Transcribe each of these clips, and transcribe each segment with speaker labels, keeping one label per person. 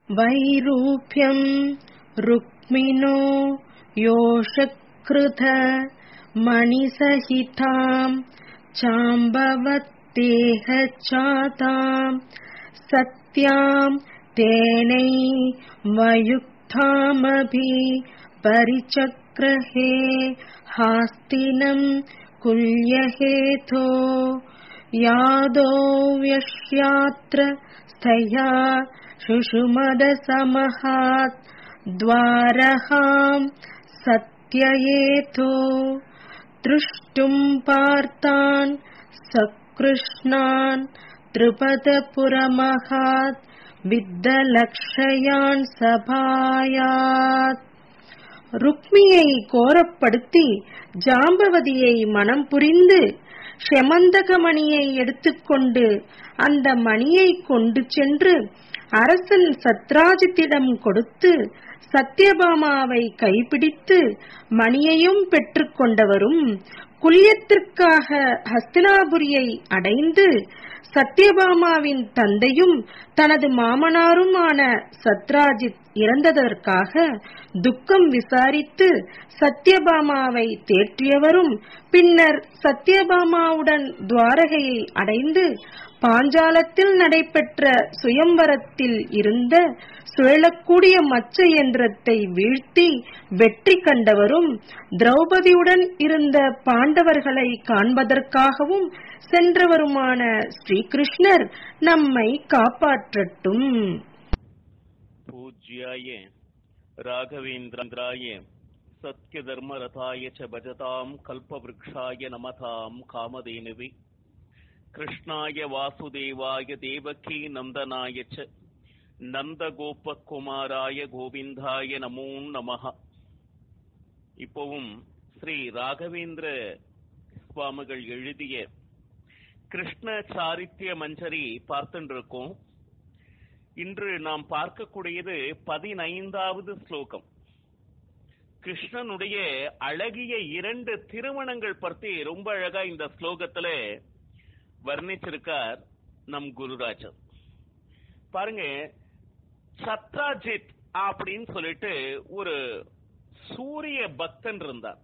Speaker 1: वैरूप्यं रुक्मिणो योषकृत मणिसहितां चाम्बवत्तेह चातां सत्यां तेनैवयुक्तामभि परिचक्रहे हास्तिनं कुल्यहेतो यादो व्यश्यात्र स्थया शुशुमदसमहात् द्वारहां सत्ययेतो दृष्टुं पार्तान् सकृष्णान् त्रिपदपुरमहात् विद्दलक्षयान् सभायात्. ருக்மியை கோரப்படுத்தி ஜாம்பவதியை மனம் புரிந்து செமந்தகமணியை எடுத்துக்கொண்டு அந்த மணியை கொண்டு சென்று அரசன் சத்ராஜித்திடம் கொடுத்து சத்யபாமாவை கைப்பிடித்து மணியையும் பெற்றுக் கொண்டவரும் குல்யத்திற்காக ஹஸ்தினாபுரியை அடைந்து சத்யபாமாவின் தந்தையும் தனது மாமனாருமான சத்ராஜித் இறந்ததற்காக துக்கம் விசாரித்து சத்யபாமாவை தேற்றியவரும் பின்னர் சத்யபாமாவுடன் துவாரகையை அடைந்து பாஞ்சாலத்தில் நடைபெற்ற சுயம்வரத்தில் இருந்த சுழலக்கூடிய மச்ச யந்திரத்தை வீழ்த்தி வெற்றி கண்டவரும் திரௌபதியுடன் இருந்த பாண்டவர்களை காண்பதற்காகவும் சென்றவருமான ஸ்ரீகிருஷ்ணர் நம்மை காப்பாற்றட்டும்.
Speaker 2: பூஜ்யாய ராகவேந்திராய சத்ய தர்மரதாய ச பஜதாம் கல்பவ்ருக்ஷாய நமதாம் காமதேனுவே கிருஷ்ணாய வாசுதேவாய தேவகி நந்தனாய ச நந்தகோபகுமாராய கோவிந்தாய நமோ நமஹ. இப்போவும் ஸ்ரீ ராகவேந்திர சுவாமிகள் எழுதிய கிருஷ்ண சாரித்ய மஞ்சரி பார்த்துட்டு இருக்கோம். இன்று நாம் பார்க்கக்கூடியது 15வது ஸ்லோகம். கிருஷ்ணனுடைய அழகிய 2 திருமணங்கள் பற்றி ரொம்ப அழகா இந்த ஸ்லோகத்துல வர்ணிச்சிருக்கார் நம் குருராஜர். பாருங்க, சத்ராஜித் அப்படின்னு சொல்லிட்டு ஒரு சூரிய பக்தன் இருந்தார்.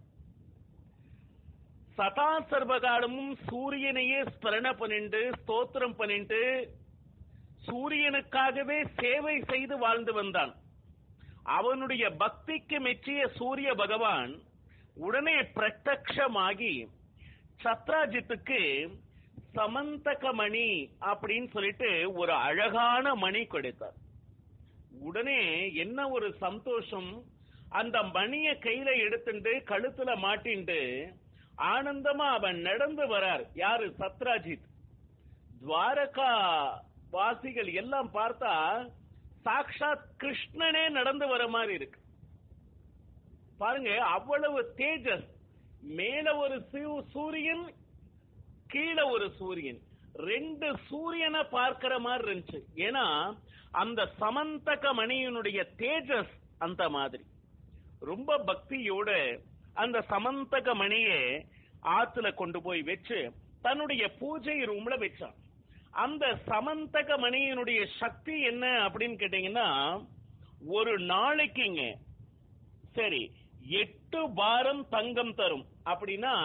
Speaker 2: சதா சர்வகாலமும் சூரியனையே ஸ்மரண பண்ணிட்டு ஸ்தோத்திரம் பண்ணிட்டு சூரியனுக்காகவே சேவை செய்து வாழ்ந்து வந்தான். அவனுடைய பக்திக்கு மெச்சிய சூரிய பகவான் உடனே பிரத்யக்ஷமாகி சத்ராஜித்துக்கு சமந்தகமணி அப்படின்னு சொல்லிட்டு ஒரு அழகான மணி கொடுத்தார். உடனே என்ன ஒரு சந்தோஷம்! அந்த மணிய கையில எடுத்துட்டு கழுத்துல மாட்டிண்டு ஆனந்தமா அவன் நடந்து வரார். யாரு? சத்ராஜித். துவாரகா வாசிகள் எல்லாம் பார்த்தா சாக்ஷாத் கிருஷ்ணனே நடந்து வர மாதிரி இருக்கு. பாருங்க, அவ்வளவு தேஜஸ். மேல ஒரு சூரியன், கீழே ஒரு சூரியன், 2 சூரியனை பார்க்கிற மாதிரி இருந்துச்சு. ஏன்னா அந்த சமந்தக மணியினுடைய தேஜஸ் அந்த மாதிரி. ரொம்ப பக்தியோட அந்த சமந்தக மணியை ஆத்துல கொண்டு போய் வச்சு தன்னுடைய பூஜை ரூம்ல வச்சான். அந்த சமந்தக மணியினுடைய சக்தி என்ன அப்படின்னு கேட்டீங்கன்னா, ஒரு நாளைக்குங்க சரி 8 பாரம் தங்கம் தரும். அப்படின்னா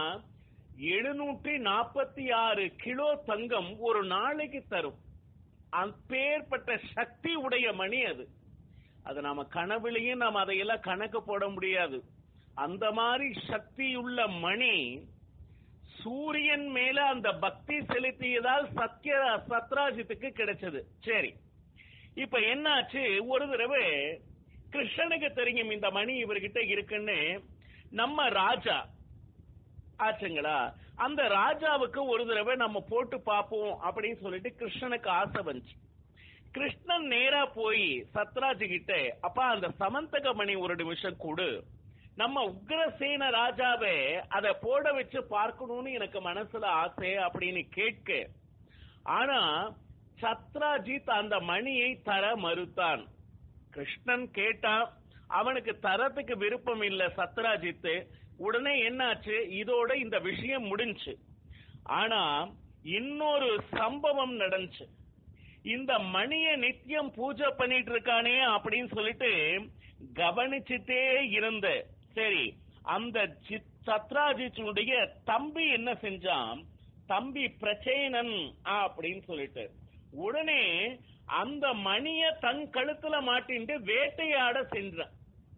Speaker 2: 746 கிலோ தங்கம் ஒரு நாளைக்கு தரும். அப்பேற்பட்ட சக்தி உடைய மணி அது. அது நாம கனவுலையும் நாம அதையெல்லாம் கணக்கு போட முடியாது. அந்த மாதிரி சக்தியுள்ள மணி சூரியன் மேல அந்த பக்தி செலுத்தியதால் சத்ராஜித்துக்கு கிடைச்சது. சரி, இப்ப என்னாச்சு? ஒரு தடவை கிருஷ்ணனுக்கு தெரியும் இந்த மணி இவர்கிட்ட இருக்குன்னு. நம்ம ராஜா ஆச்சுங்களா, அந்த ராஜாவுக்கு ஒரு தடவை நம்ம போட்டு பார்ப்போம் அப்படின்னு சொல்லிட்டு கிருஷ்ணனுக்கு ஆசை வந்துச்சு. கிருஷ்ணன் நேரா போய் சத்ராஜ் கிட்ட, அப்பா அந்த சமந்தக மணி ஒரு நிமிஷம் கொடு, நம்ம உக்ரசேன ராஜாவை அதை போட வச்சு பார்க்கணும்னு எனக்கு மனசுல ஆசை அப்படின்னு கேட்க, ஆனா சத்ராஜித் அந்த மணியை தர மறுத்தான். கிருஷ்ணன் கேட்டான், அவனுக்கு தரத்துக்கு விருப்பம் இல்ல சத்ராஜித். உடனே என்னாச்சு? இதோட இந்த விஷயம் முடிஞ்சு. ஆனா இன்னொரு சம்பவம் நடந்துச்சு. இந்த மணியை நித்தியம் பூஜை பண்ணிட்டு இருக்கானே அப்படின்னு சொல்லிட்டு கவனிச்சுட்டே இருந்த. சரி, அந்த சத்ராஜித்துடைய தம்பி என்ன செஞ்சான், தம்பி பிரச்சேனன் அப்படின்னு சொல்லிட்டு உடனே அந்த மணிய தன் கழுத்துல மாட்டிட்டு வேட்டையாட சென்றான்.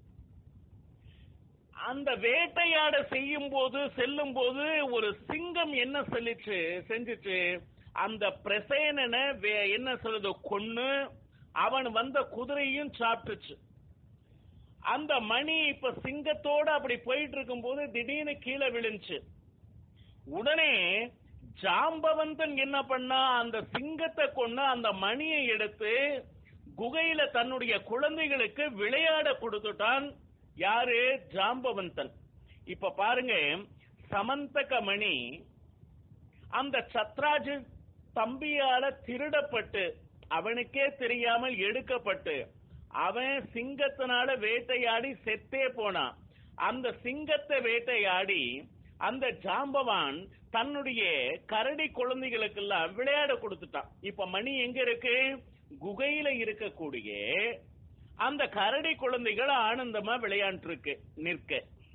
Speaker 2: அந்த வேட்டையாட செல்லும் போது ஒரு சிங்கம் என்ன செஞ்சுச்சு, அந்த பிரசேனனை என்ன சொல்லுது கொன்னு அவன் வந்த குதிரையும் சாப்பிட்டுச்சு. அந்த மணி இப்ப சிங்கத்தோட அப்படி போயிட்டு இருக்கும் போது திடீர்னு கீழே விழுந்துச்சு. உடனே ஜாம்பவந்தன் என்ன பண்ணா, அந்த சிங்கத்தை கொண்டு அந்த மணியை எடுத்து குகையில தன்னுடைய குழந்தைகளுக்கு விளையாட கொடுத்துட்டான். யாரு? ஜாம்பவந்தன். இப்ப பாருங்க, சமந்தக மணி அந்த சத்ராஜ் தம்பியால திருடப்பட்டு அவனுக்கே தெரியாமல் எடுக்கப்பட்டு அவன் சிங்கத்தினால வேட்டையாடி செத்தே போனான். அந்த சிங்கத்தை வேட்டையாடி அந்த ஜாம்பவான் தன்னுடைய கரடி குழந்தைகளுக்கு எல்லாம் விளையாட கொடுத்துட்டான். இப்ப மணி எங்க இருக்கு? குகையில இருக்கக்கூடிய அந்த கரடி குழந்தைகள் ஆனந்தமா விளையாண்டு நிற்க.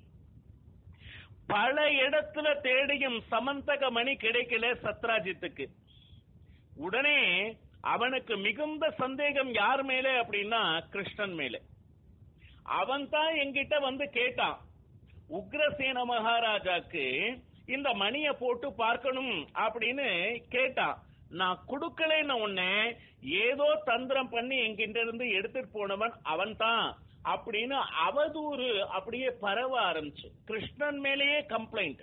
Speaker 2: பல இடத்துல தேடியும் சமந்தக மணி கிடைக்கல சத்ராஜித்துக்கு. உடனே அவனுக்கு மிகுந்த சந்தேகம் யார் மேல அப்படின்னா கிருஷ்ணன் மேல. அவன் தான் என்கிட்ட வந்து கேட்டான், உக்ரசேன மகாராஜாக்கு இந்த மணியை போட்டு பார்க்கணும் அப்படின்னு கேட்டான். நான் கொடுக்கலன்னு உடனே ஏதோ தந்திரம் பண்ணி என்கிட்ட இருந்து எடுத்துட்டு போனவன் அவன் தான் அப்படின்னு அவதூறு அப்படியே பரவ ஆரம்பிச்சு. கிருஷ்ணன் மேலேயே கம்ப்ளைண்ட்.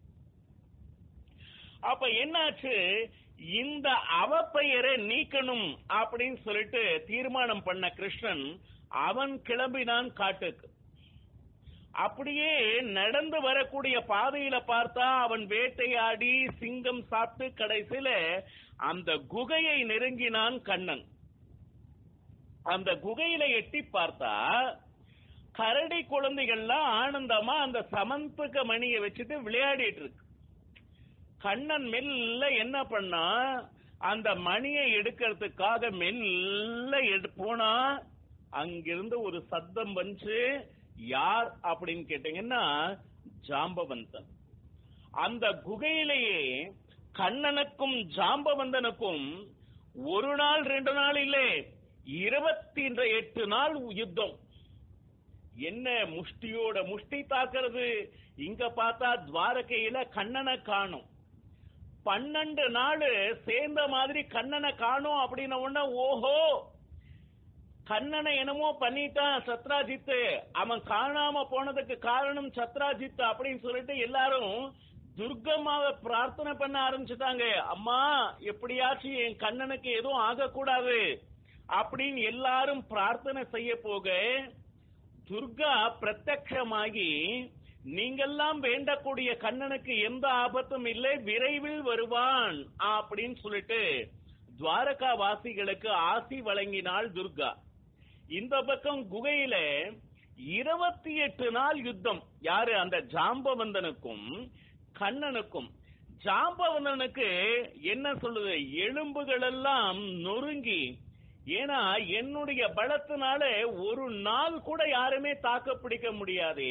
Speaker 2: அப்ப என்னாச்சு, இந்த அவப்பெயரை நீக்கணும் அப்படின்னு சொல்லிட்டு தீர்மானம் பண்ண கிருஷ்ணன் அவன் கிளம்பினான் காட்டுக்கு. அப்படியே நடந்து வரக்கூடிய பாதையில பார்த்தா அவன் வேட்டையாடி சிங்கம் சாப்பிட்டு கடைசியில அந்த குகையை நெருங்கினான் கண்ணன். அந்த குகையில எட்டி பார்த்தா கரடி குழந்தைகள்லாம் ஆனந்தமா அந்த சமந்தக மணியை வச்சுட்டு விளையாடிட்டு இருக்கு. கண்ணன் மெல்ல என்ன பண்ணா, அந்த மணியை எடுக்கிறதுக்காக மெல்ல போனா அங்கிருந்து ஒரு சத்தம் வந்து, யார் அப்படின்னு கேட்டீங்கன்னா ஜாம்பவந்தன். அந்த குகையிலேயே கண்ணனுக்கும் ஜாம்பவந்தனுக்கும் ஒரு நாள் 2 நாள் இல்லை 28 நாள் யுத்தம். என்ன முஷ்டியோட முஷ்டி தாக்குறது. இங்க பார்த்தா துவாரகையில கண்ணனை காணும். 12 நாள் சேர்ந்த மாதிரி கண்ணனை காணும் அப்படின்ன உடனே ஓஹோ கண்ணனை என்னமோ பண்ணிட்டான் சத்ராஜித்து, அவன் காணாம போனதுக்கு காரணம் சத்ராஜித் அப்படின்னு சொல்லிட்டு எல்லாரும் துர்கம்மாவை பிரார்த்தனை பண்ண ஆரம்பிச்சுட்டாங்க. அம்மா எப்படியாச்சும் என் கண்ணனுக்கு எதுவும் ஆகக்கூடாது அப்படின்னு எல்லாரும் பிரார்த்தனை செய்ய போக துர்கா பிரத்யட்சமாகி, நீங்கெல்லாம் வேண்டக்கூடிய கண்ணனுக்கு எந்த ஆபத்தும் இல்லை, விரைவில் வருவான் அப்படின்னு சொல்லிட்டு துவாரகா வாசிகளுக்கு ஆசி வழங்கினாள் துர்கா. இந்த பக்கம் குகையில 28 நாள் யுத்தம். யாரு? அந்த ஜாம்பவந்தனுக்கும் கண்ணனுக்கும். ஜாம்பவந்தனுக்கு என்ன சொல்லுது, எலும்புகள் எல்லாம் நொறுங்கி, ஏன்னா என்னுடைய பலத்தினால ஒரு நாள் கூட யாருமே தாக்க பிடிக்க முடியாது.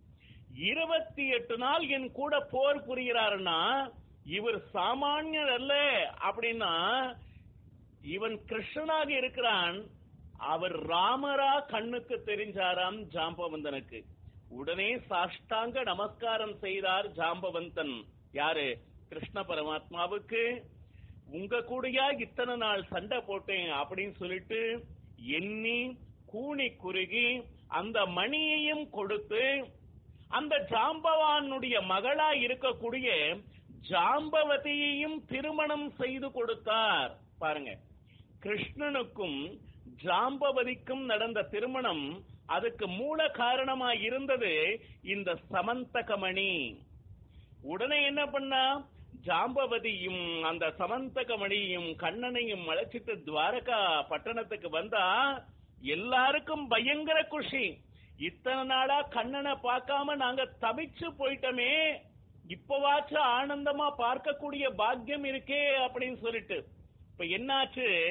Speaker 2: 28 நாள் என் கூட போர் புரிகிறாருன்னா இவர் சாமானியர் அல்ல அப்படின்னா, இவன் கிருஷ்ணனாக இருக்கிறான், அவர் ராமரா கண்ணுக்கு தெரிஞ்சாராம் ஜாம்பவந்தனுக்கு. உடனே சாஷ்டாங்க நமஸ்காரம் செய்தார் ஜாம்பவந்தன். யாரு? கிருஷ்ண பரமாத்மாவுக்கு. உங்க கூடயா இத்தனை நாள் சண்டை போட்டேன் அப்படின்னு சொல்லிட்டு எண்ணி கூனி குறுகி அந்த மணியையும் கொடுத்து அந்த ஜாம்பவானுடைய மகளா இருக்கக்கூடிய ஜாம்பவதியையும் திருமணம் செய்து கொடுத்தார். பாருங்க, கிருஷ்ணனுக்கும் ஜாம்பவதிக்கும் நடந்த திருமணம், அதுக்கு மூல காரணமா இருந்தது இந்த சமந்தகமணி. உடனே என்ன பண்ணா, ஜாம்பவதியும் அந்த சமந்தகமணியும் கண்ணனையும் அழைச்சிட்டு துவாரகா பட்டணத்துக்கு வந்தா எல்லாருக்கும் பயங்கர குஷி. இத்தனை நாளா கண்ணனை பார்க்காம நாங்க தவிச்சு போயிட்டோமே, இப்பவாச்சும் ஆனந்தமா பார்க்கக்கூடிய பாக்கியம் இருக்கே அப்படின்னு சொல்லிட்டு. இப்ப என்னாச்சு,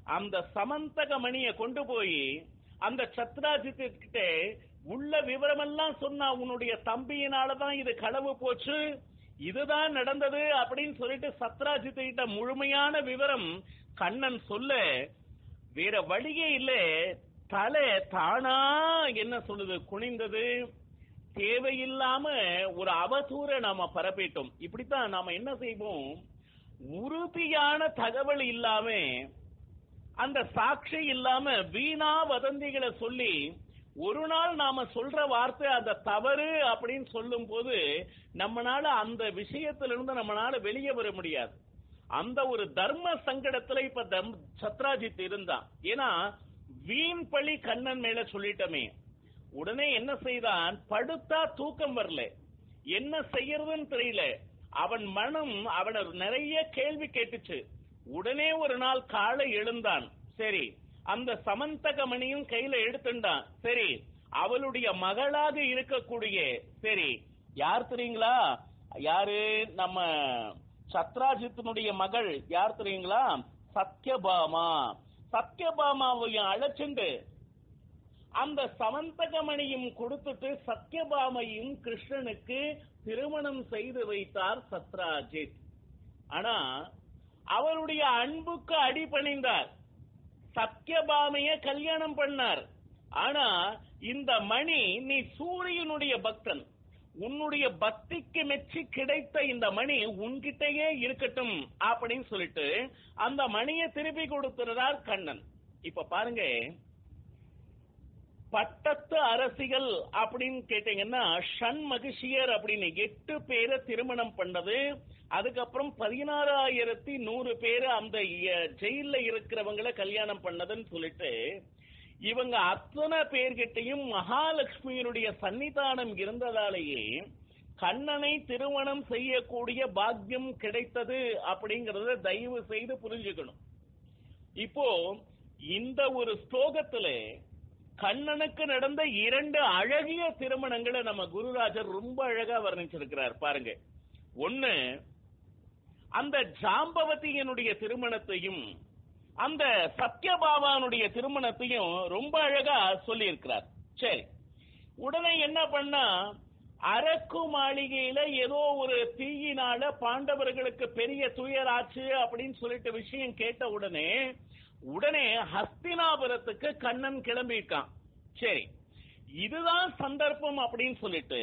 Speaker 2: அந்த சமந்தக மணியை கொண்டு போய் அந்த சத்ராஜித்திட்ட உள்ள விவரமெல்லாம் சொன்னா, உன்னுடைய தம்பியினாலதான் இது களவு போச்சு, இதுதான் நடந்தது அப்படின்னு சொல்லிட்டு சத்ராஜித்திட்ட முழுமையான விவரம் கண்ணன் சொல்ல, வேற வழியே இல்ல, தலை தானா என்ன சொல்லுது குனிந்தது. தேவையில்லாம ஒரு அவதூற நாம பரப்பிட்டோம். இப்படித்தான் நாம என்ன செய்வோம், உறுதியான தகவல் இல்லாம, அந்த சாட்சி இல்லாம வீணா வதந்திகளை சொல்லி, ஒரு நாள் நாம சொல்ற வார்த்தை அந்த தவறு அப்படின்னு சொல்லும் போது நம்மனால அந்த விஷயத்திலிருந்து நம்மனால வெளியே வர முடியாது. அந்த ஒரு தர்ம சங்கடத்துல இப்ப சத்ராஜித் இருந்தான். ஏன்னா வீண் பழி கண்ணன் மேல சொல்லிட்டமே. உடனே என்ன செய்தான், படுத்தா தூக்கம் வரல, என்ன செய்யறதுன்னு தெரியல. அவன் மனம் அவனை நிறைய கேள்வி கேட்டுச்சு. உடனே ஒரு நாள் காலை எழுந்தான். சரி, அந்த சமந்தகமணியும் கையில எடுத்துட்டான். சரி, அவளுடைய மகளாக இருக்கக்கூடிய, சரி யார் தெரியுங்களா, யாரு, நம்ம சத்ராஜித்தினுடைய மகள் யார் தெரியுங்களா, சத்யபாமா. சத்யபாமாவையும் அழைச்சுண்டு அந்த சமந்தகமணியும் கொடுத்துட்டு சத்யபாமையும் கிருஷ்ணனுக்கு திருமணம் செய்து வைத்தார் சத்ராஜித். ஆனா அவருடைய அன்புக்கு அடிபணிந்தார். சத்யபாமைய கல்யாணம் பண்ணார். ஆனா இந்த மணி, நீ சூரியனுடைய பக்தன், உன்னுடைய பக்திக்கு மெச்சி கிடைத்த இந்த மணி உன்கிட்டயே இருக்கட்டும் அப்படின்னு சொல்லிட்டு அந்த மணியை திருப்பி கொடுத்திருந்தார் கண்ணன். இப்ப பாருங்க, பட்டத்து அரசிகள் அப்படின்னு கேட்டீங்கன்னா ஷண்மகிஷியர் அப்படின்னு 8 பேரை திருமணம் பண்ணது. அதுக்கப்புறம் 16,100 பேரு அந்த ஜெயில இருக்கிறவங்களை கல்யாணம் பண்ணதுன்னு சொல்லிட்டு, இவங்க அத்தனை பேர்கிட்டையும் மகாலட்சுமியினுடைய சன்னிதானம் இருந்ததாலேயே கண்ணனை திருமணம் செய்யக்கூடிய பாக்கியம் கிடைத்தது அப்படிங்கறத தயவு செய்து புரிஞ்சுக்கணும். இப்போ இந்த ஒரு ஸ்லோகத்துல கண்ணனுக்கு நடந்த 2 அழகிய திருமணங்களை நம்ம குருராஜர் ரொம்ப அழகா வர்ணிச்சிருக்கிறார். பாருங்க, ஒன்னு அந்த ஜாம்பவதியினுடைய திருமணத்தையும் அந்த சத்யபாமானுடைய திருமணத்தையும் ரொம்ப அழகா சொல்லி இருக்கிறார். சரி, உடனே என்ன பண்ணா, அரக்கு மாளிகையில ஏதோ ஒரு தீயினால பாண்டவர்களுக்கு பெரிய துயராச்சு அப்படின்னு சொல்லிட்டு விஷயம் கேட்ட உடனே ஹஸ்தினாபுரத்துக்கு கண்ணன் கிளம்பிட்டான். சரி, இதுதான் சந்தர்ப்பம் அப்படின்னு சொல்லிட்டு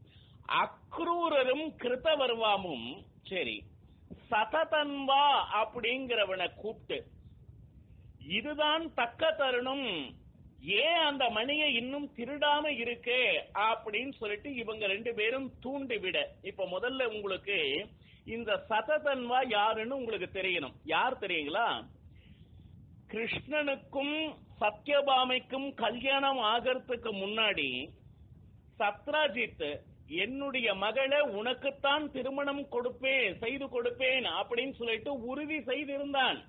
Speaker 2: அக்ரூரரும் கிருத்தவர்வாமும் சரி சததன்வா அப்படிங்கிறவனை கூப்பிட்டு, இதுதான் தக்க தருணம், ஏன் அந்த மணியை இன்னும் திருடாம இருக்கே அப்படின்னு சொல்லிட்டு இவங்க 2 பேரும் தூண்டி விட. இப்ப முதல்ல உங்களுக்கு இந்த சததன்வா யாருன்னு உங்களுக்கு தெரியணும். யார் தெரியுங்களா, கிருஷ்ணனுக்கும் சத்யபாமைக்கும் கல்யாணம் ஆகிறதுக்கு முன்னாடி சத்ராஜித் என்னுடைய மகளை உனக்குத்தான் திருமணம் செய்து கொடுப்பேன் அப்படின்னு சொல்லிட்டு உறுதி செய்திருந்தான்.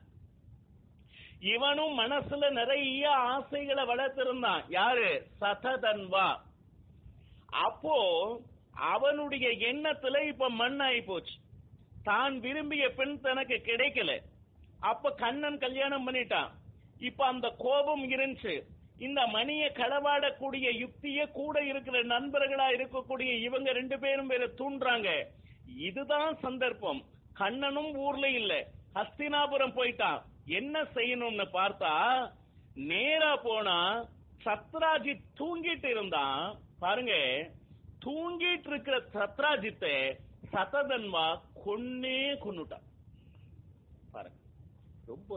Speaker 2: இவனும் மனசுல நிறைய ஆசைகளை வளர்த்திருந்தான். யாரு, சததன்வா. அப்போ அவனுடைய எண்ணத்துல இப்ப மண்ணாயி போச்சு. தான் விரும்பிய பெண் தனக்கு கிடைக்கல. அப்ப கண்ணன் கல்யாணம் பண்ணிட்டான். இப்ப அந்த கோபம் இருந்துச்சு. இந்த மணியை களவாடக்கூடிய யுக்திய கூட இருக்கிற நண்பர்களா இருக்கக்கூடிய இவங்க 2 பேரும் வேற தூண்டுறாங்க. இதுதான் சந்தர்ப்பம். கண்ணனும் ஊர்ல இல்ல, ஹஸ்தினாபுரம் போயிட்டான். என்ன செய்யணும்னு பார்த்தா, நேரா போனா சத்ராஜித் தூங்கிட்டு இருந்தான். பாருங்க, தூங்கிட்டு இருக்கிற சத்ராஜித்தை சததன்வா கொன்னுட்டான். பாருங்க, ரொம்ப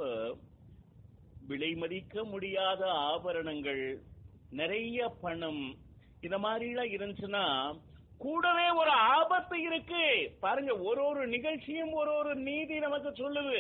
Speaker 2: விலை மதிக்க முடியாத ஆபரணங்கள், நிறைய பணம், இந்த மாதிரி எல்லாம் இருந்துச்சுன்னா கூடவே ஒரு ஆபத்து இருக்கு. பாருங்க, ஒரு நிகழ்ச்சியும் ஒரு நீதி நமக்கு சொல்லுது.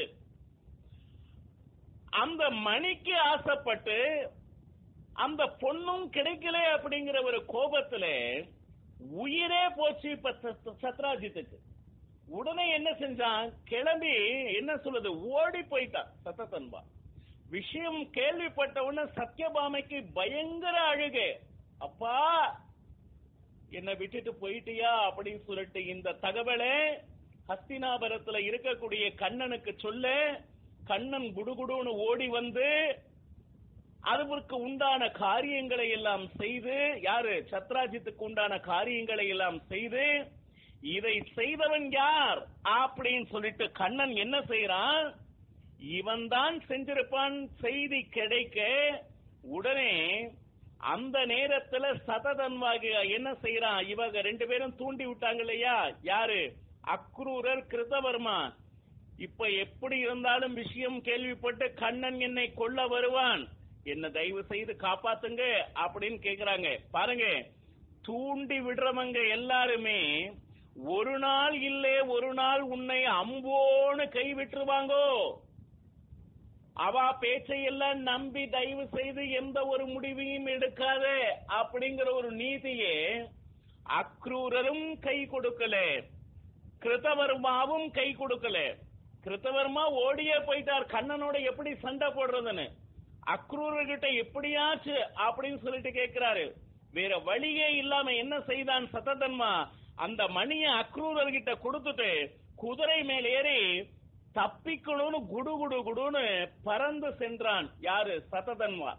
Speaker 2: அந்த மணிக்கு ஆசைப்பட்டு அந்த பொண்ணும் கிடைக்கல அப்படிங்கிற ஒரு கோபத்துல உயிரே போச்சு இப்ப சத்ராஜித்துக்கு. உடனே என்ன செஞ்சான், கிளம்பி என்ன சொல்லுது, ஓடி போயிட்டான் சததன்வா. விஷயம் கேள்விப்பட்ட உடனே சத்யபாமைக்கு பயங்கர அழுகை. அப்பா, என்னை விட்டுட்டு போயிட்டியா அப்படின்னு சொல்லிட்டு இந்த தகவலை ஹஸ்தினாபுரத்துல இருக்கக்கூடிய கண்ணனுக்கு சொல்ல, கண்ணன் குடுகுடுன்னு ஓடி வந்து அதற்கு உண்டான காரியங்களை எல்லாம் செய்து, யாரு சத்ராஜித்துக்கு உண்டான காரியங்களை எல்லாம் செய்து, இதை செய்தவன் யார் அப்படின்னு சொல்லிட்டு கண்ணன் என்ன செய்யறான், இவன் தான் செஞ்சிருப்பான் செய்தி கிடைக்க உடனே அந்த நேரத்துல சததன்வாகி என்ன செய்யறான், இவங்க ரெண்டு பேரும் தூண்டி விட்டாங்க இல்லையா, யாரு அக்ரூரர் கிருதவர்மா. இப்ப எப்படி இருந்தாலும் விஷயம் கேள்விப்பட்டு கண்ணன் என்னை கொல்ல வருவான், என்ன தயவு செய்து காப்பாத்துங்க அப்படின்னு கேக்குறாங்க. பாருங்க, தூண்டி விடுறவங்க எல்லாருமே ஒரு நாள் இல்லே ஒரு நாள் உன்னை அம்போன்னு கை விட்டுருவாங்கோ. அவ பேச்சையெல்லாம் நம்பி தயவு செய்து எந்த ஒரு முடிவையும் எடுக்காத அப்படிங்கிற ஒரு நீதியே அக்ரூரரும் கை கொடுக்கல, கிருதவர்மாவும் கை கொடுக்கல. கிருதவர்மா ஓடியே போயிட்டார், கண்ணனோட எப்படி சண்டை போடுறதுன்னு. அக்ரூரர்கிட்ட எப்படியாச்சு அப்படின்னு சொல்லிட்டு கேட்கிறாரு. வேற வழியே இல்லாம என்ன செய்தான் சததன்மா, அந்த மணியை அக்ரூரர்கிட்ட கொடுத்துட்டு குதிரை மேல் ஏறி தப்பிக்கணும்னு குடு குடு குடுன்னு பறந்து சென்றான். யாரு சததன்மா.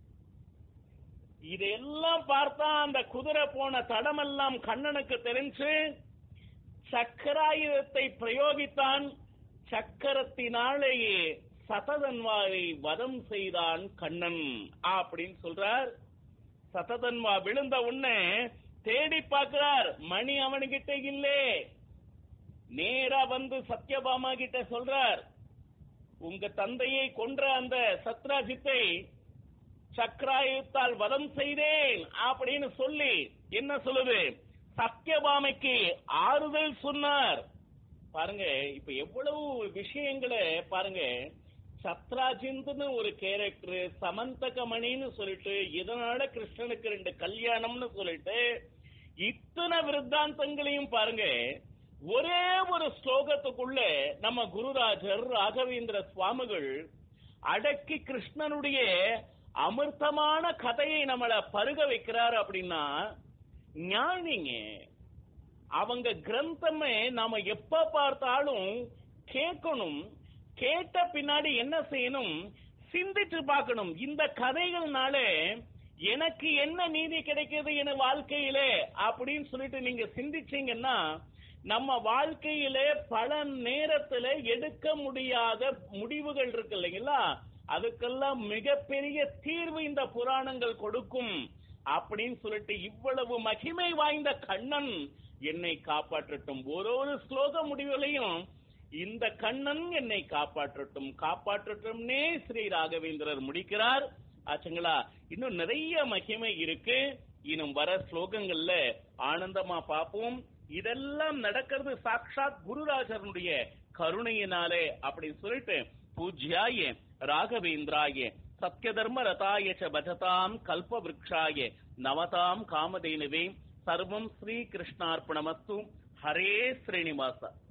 Speaker 2: இதெல்லாம் பார்த்தா அந்த குதிரை போன தடமெல்லாம் கண்ணனுக்கு தெரிஞ்சு சக்கராயுதத்தை பிரயோகித்தான். சக்கரத்தினாலேயே சததன்வாவை வதம் செய்தான் கண்ணன் அப்படின்னு சொல்றார். சததன்வா விழுந்த உடனே தேடி பார்க்கிறார், மணி அவனுகிட்ட இல்லே. நேரா வந்து சத்யபாமா கிட்ட சொல்றார், உங்க தந்தையை கொன்ற அந்த சத்ராஜித்தை சக்கராயுத்தால் வதம் செய்தேன் அப்படின்னு சொல்லி என்ன சொல்லுது, சத்யபாமைக்கு ஆறுதல் சொன்னார். பாருங்க, இப்ப எவ்வளவு விஷயங்களை பாருங்க. சத்ராஜித்னு ஒரு கேரக்டர், சமந்தகமணின்னு சொல்லிட்டு, இதனால கிருஷ்ணனுக்கு 2 கல்யாணம்னு சொல்லிட்டு இத்தனை விருத்தாந்தங்களையும் பாருங்க. ஒரே ஒரு ஸ்லோகத்துக்குள்ள நம்ம குருராஜர் ராகவேந்திர சுவாமிகள் அடக்கி கிருஷ்ணனுடைய அமிர்தமான கதையை நம்மள பருக வைக்கிறார். அப்படின்னா ஞானிங்க அவங்க கிரந்தமே நாம எப்ப பார்த்தாலும் கேட்கணும், கேட்ட பின்னாடி என்ன செய்யணும், சிந்திச்சு பார்க்கணும். இந்த கதைகள்னால எனக்கு என்ன நீதி கிடைக்கிறது என வாழ்க்கையிலே அப்படின்னு சொல்லிட்டு நீங்க சிந்திச்சீங்கன்னா நம்ம வாழ்க்கையிலே பல நேரத்துல எடுக்க முடியாத முடிவுகள் இருக்கு இல்லைங்களா, அதுக்கெல்லாம் மிகப்பெரிய தீர்வு இந்த புராணங்கள் கொடுக்கும் அப்படின்னு சொல்லிட்டு இவ்வளவு மகிமை வாய்ந்த கண்ணன் என்னை காப்பாற்றட்டும். ஒரு ஸ்லோக முடிவுலையும் இந்த கண்ணன் என்னை காப்பாற்றட்டும் காப்பாற்றட்டும்னே ஸ்ரீ ராகவேந்திரர் முடிக்கிறார். ஆச்சுங்களா, இன்னும் நிறைய மகிமை இருக்கு, இன்னும் வர ஸ்லோகங்கள்ல ஆனந்தமா பார்ப்போம். இதெல்லாம் நடக்கிறது சாட்சாத் குருராஜனுடைய கருணையினாலே அப்படின்னு சொல்லிட்டு பூஜ்யாய ராகவேந்திராய சத்யதர்ம ரதாய ச பஜதாம் கல்ப விருக்ஷாய நவதாம் காமதேனுவே சர்வம் ஸ்ரீ கிருஷ்ணார்ப்பணமஸ்து. ஹரே ஸ்ரீனிவாச.